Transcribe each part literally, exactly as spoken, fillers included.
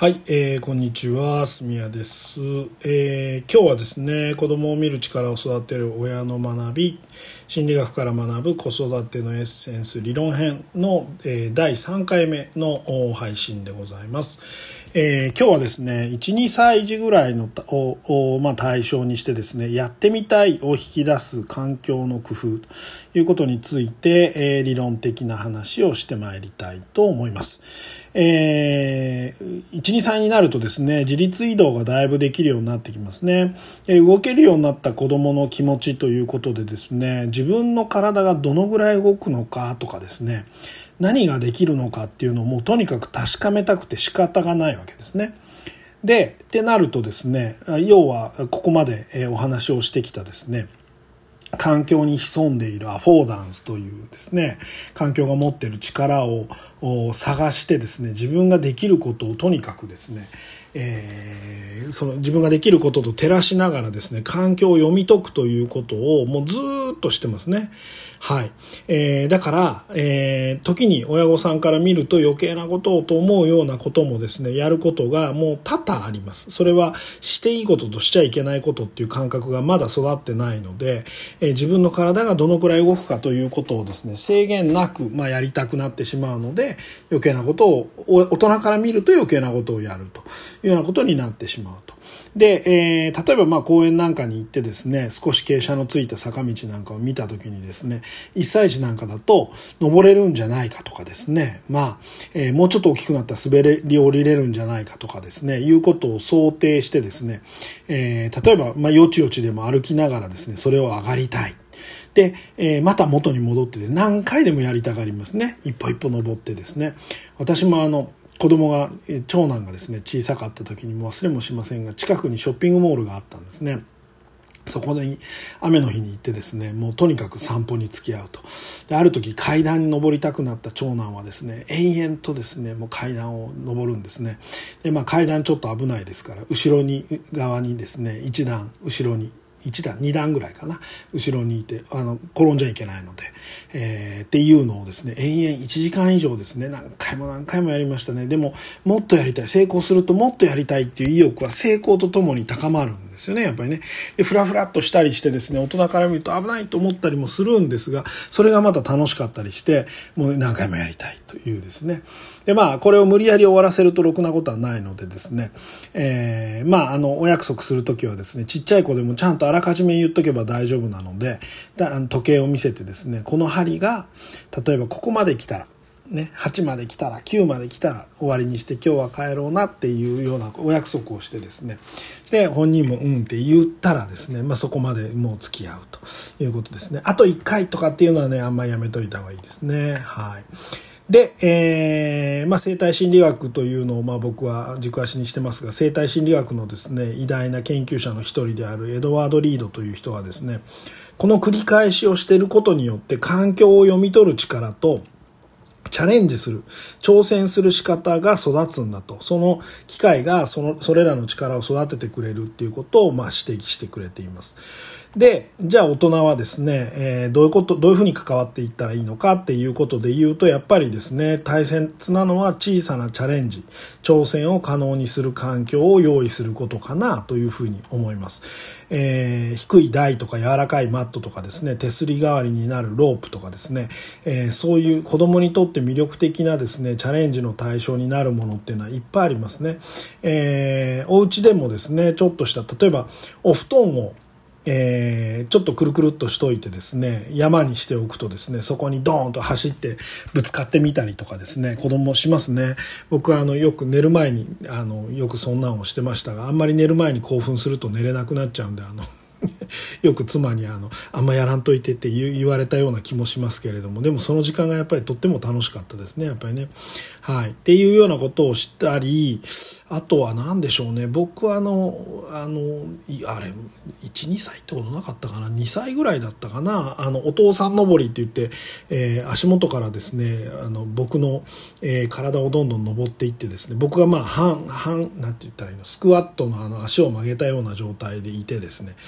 はい、えー、こんにちは、すみやです、えー。今日はですね、子供を見る力を育てる親の学び、心理学から学ぶ子育てのエッセンス理論編の、えー、だいさんかいめの配信でございます。えー、今日はですね、いち、にさい児ぐらいのを、まあ、対象にしてですね、やってみたいを引き出す環境の工夫ということについて、えー、理論的な話をしてまいりたいと思います。えー、いち、にさいになるとですね、自立移動がだいぶできるようになってきますね。えー、動けるようになった子供の気持ちということでですね、自分の体がどのぐらい動くのかとかですね、何ができるのかっていうのをもうとにかく確かめたくて仕方がないわけですね。で、ってなるとですね、要はここまでお話をしてきたですね、環境に潜んでいるアフォーダンスというですね、環境が持っている力を探してですね、自分ができることをとにかくですね、えー、その自分ができることと照らしながらですね、環境を読み解くということをもうずーっとしてますね。はい。えー、だから、えー、時に親御さんから見ると余計なことをと思うようなこともですね、やることがもう多々あります。それはしていいこととしちゃいけないことっていう感覚がまだ育ってないので、えー、自分の体がどのくらい動くかということをですね、制限なく、まあ、やりたくなってしまうので、余計なことを、大人から見ると余計なことをやるというようなことになってしまうと。で、えー、例えばまあ公園なんかに行ってですね、少し傾斜のついた坂道なんかを見たときにですね、いっさい児なんかだと登れるんじゃないかとかですね、まあ、えー、もうちょっと大きくなったら滑り降りれるんじゃないかとかですね、いうことを想定してですね、えー、例えばまあよちよちでも歩きながらですね、それを上がりたい。で、えー、また元に戻ってですね、何回でもやりたがりますね。一歩一歩登ってですね。私もあの、子供が、長男がですね、小さかった時にも忘れもしませんが、近くにショッピングモールがあったんですね。そこに雨の日に行ってですね、もうとにかく散歩に付き合うと。で、ある時階段に登りたくなった長男はですね、延々とですね、もう階段を登るんですね。で、まあ階段ちょっと危ないですから、後ろに側にですね、一段後ろに一段二段ぐらいかな後ろにいて、あの転んじゃいけないので、えー、っていうのをですね、延々いちじかん以上ですね、何回も何回もやりましたね。でももっとやりたい、成功するともっとやりたいっていう意欲は成功とともに高まるんですよね、やっぱりね。でフラフラっとしたりしてですね、大人から見ると危ないと思ったりもするんですが、それがまた楽しかったりしてもう何回もやりたいというですね。でまあこれを無理やり終わらせるとろくなことはないのでですね、えー、まああのお約束するときはですね、ちっちゃい子でもちゃんとあらかじめ言っとけば大丈夫なので、時計を見せてですね、この針が例えばここまで来たらね、はちまで来たらきゅうまで来たら終わりにして今日は帰ろうなっていうようなお約束をしてですね、で本人もうんって言ったらですね、まあ、そこまでもう付き合うということですね。あといっかいとかっていうのはね、あんまりやめといた方がいいですね。はい。で、えーまあ、生態心理学というのをまあ僕は軸足にしてますが、生態心理学のですね、偉大な研究者の一人であるエドワード・リードという人はですね、この繰り返しをしていることによって環境を読み取る力とチャレンジする、挑戦する仕方が育つんだと。その機会がその、それらの力を育ててくれるっていうことをまあ指摘してくれています。で、じゃあ大人はですね、えー、どういうこと、どういうふうに関わっていったらいいのかっていうことで言うと、やっぱりですね、大切なのは小さなチャレンジ、挑戦を可能にする環境を用意することかなというふうに思います。えー、低い台とか柔らかいマットとかですね、手すり代わりになるロープとかですね、えー、そういう子供にとって魅力的なですね、チャレンジの対象になるものっていうのはいっぱいありますね。えー、お家でもですね、ちょっとした、例えばお布団をえー、ちょっとくるくるっとしといてですね、山にしておくとですね、そこにドーンと走ってぶつかってみたりとかですね、子供しますね。僕はあのよく寝る前にあのよくそんなんをしてましたが、あんまり寝る前に興奮すると寝れなくなっちゃうんで、あのよく妻にあのあんまやらんといてって言われたような気もしますけれども、でもその時間がやっぱりとっても楽しかったですね、やっぱりね。はい。っていうようなことをしたり、あとは何でしょうね。僕はあの、あの、あれ、いち、にさいってことなかったかな。にさいぐらいだったかな。あの、お父さん登りって言って、えー、足元からですね、あの、僕の、えー、体をどんどん登っていってですね、僕がまあ、半、半、なんて言ったらいいの、スクワットのあの足を曲げたような状態でいてですね、それ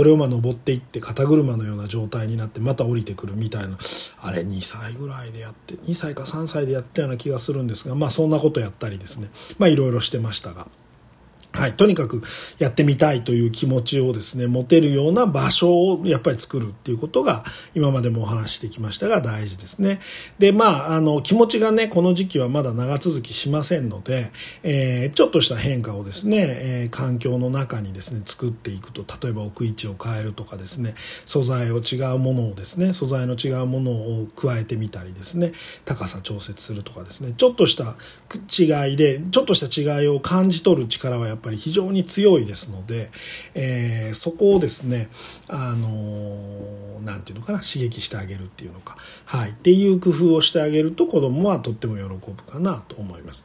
れをまあ登っていって肩車のような状態になってまた降りてくるみたいな、あれにさいぐらいでやってにさいかさんさいでやったような気がするんですが、まあそんなことやったりですね、まあいろいろしてましたが、はい、とにかくやってみたいという気持ちをですね持てるような場所をやっぱり作るっていうことが今までもお話してきましたが大事ですね。でまああの気持ちがねこの時期はまだ長続きしませんので、えー、ちょっとした変化をですね、えー、環境の中にですね作っていくと、例えば置く位置を変えるとかですね、素材を違うものをですね素材の違うものを加えてみたりですね、高さ調節するとかですね、ちょっとした違いでちょっとした違いを感じ取る力はやっぱり非常に強いですので、えー、そこをですねあのー、なんていうのかな刺激してあげるっていうのか、はい、っていう工夫をしてあげると子どもはとっても喜ぶかなと思います。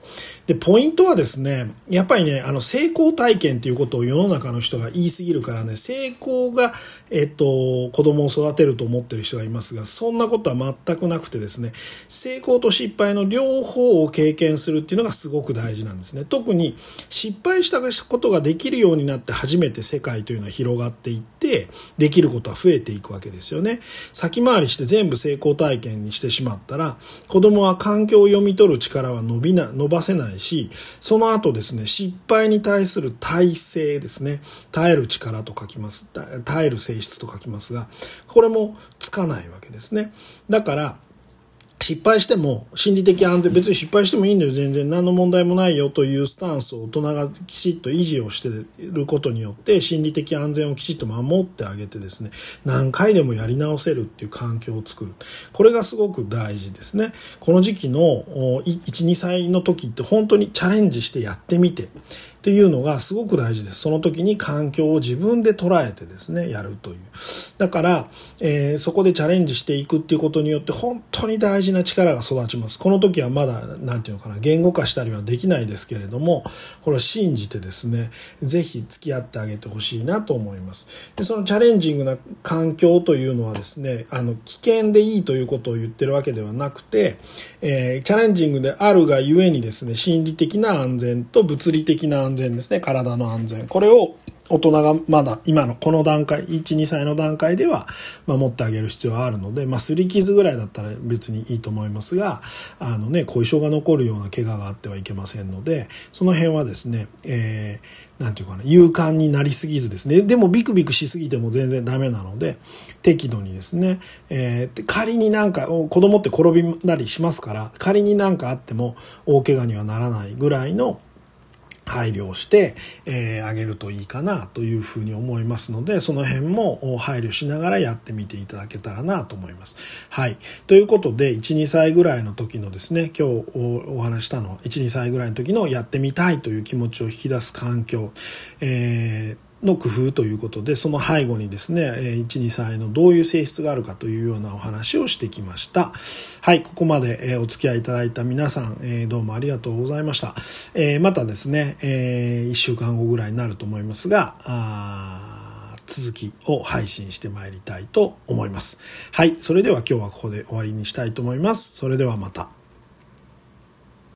でポイントはですねやっぱりねあの成功体験っていうことを世の中の人が言い過ぎるからね、成功が、えっと、子どもを育てると思ってる人がいますが、そんなことは全くなくてですね、成功と失敗の両方を経験するっていうのがすごく大事なんですね。特に失敗したことができるようになって初めて世界というのは広がっていってできることは増えていくわけですよね。先回りして全部成功体験にしてしまったら子供は環境を読み取る力は伸びな伸ばせないし、その後ですね失敗に対する耐性ですね、耐える力と書きます、耐える性質と書きますが、これもつかないわけですね。だから失敗しても心理的安全、別に失敗してもいいんだよ、全然何の問題もないよというスタンスを大人がきちっと維持をしていることによって心理的安全をきちっと守ってあげてですね、何回でもやり直せるっていう環境を作る、これがすごく大事ですね。この時期のいち、にさいの時って本当にチャレンジしてやってみてっていうのがすごく大事です。その時に環境を自分で捉えてですねやるという、だから、えー、そこでチャレンジしていくっていうことによって本当に大事な力が育ちます。この時はまだなんていうのかな言語化したりはできないですけれども、これを信じてですねぜひ付き合ってあげてほしいなと思います。でそのチャレンジングな環境というのはですねあの危険でいいということを言ってるわけではなくて、えー、チャレンジングであるがゆえにですね心理的な安全と物理的な安全ですね、体の安全、これを大人がまだ今のこの段階いち、にさいの段階では守ってあげる必要はあるので、まあ擦り傷ぐらいだったら別にいいと思いますが、あのね後遺症が残るような怪我があってはいけませんので、その辺はですね、えー、なんていうかな勇敢になりすぎずですね、でもビクビクしすぎても全然ダメなので適度にですね、えー、仮になんか子供って転びなりしますから、仮になんかあっても大怪我にはならないぐらいの配慮をして、えー、あげるといいかなというふうに思いますので、その辺も配慮しながらやってみていただけたらなと思います。はい。ということで、いち、にさいぐらいの時のですね、今日お話したのは、いち、にさいぐらいの時のやってみたいという気持ちを引き出す環境、えーの工夫ということで、その背後にですねいち、にさいのどういう性質があるかというようなお話をしてきました。はい、ここまでお付き合いいただいた皆さんどうもありがとうございました。またですねいっしゅうかんごぐらいになると思いますが、あ続きを配信してまいりたいと思います。はい、それでは今日はここで終わりにしたいと思います。それではまた。